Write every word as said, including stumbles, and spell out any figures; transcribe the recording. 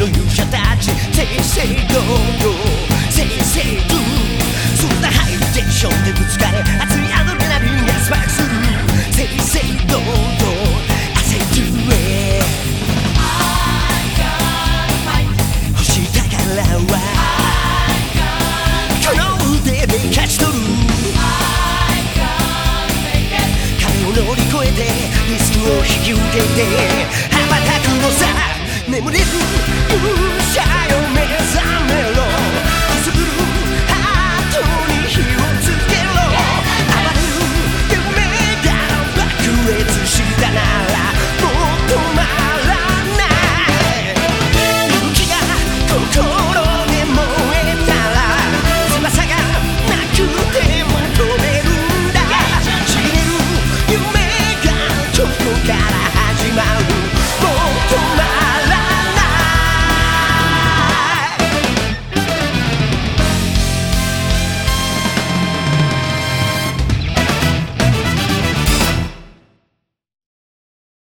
の勇者たち正々堂々正々堂そんなハイテンションでぶつかれ熱いアドレナリンがスパークする正々堂々I say do it欲したからはこの腕で勝ち取る壁を乗り越えてリスクを引き受けて羽ばたくのさ眠れる勇者よ目覚めろくすぶるハートに火をつけろ暴れる夢が爆裂したならもう止まらない勇気が心で燃えたら翼がなくても飛べるんだちぎれる夢がここから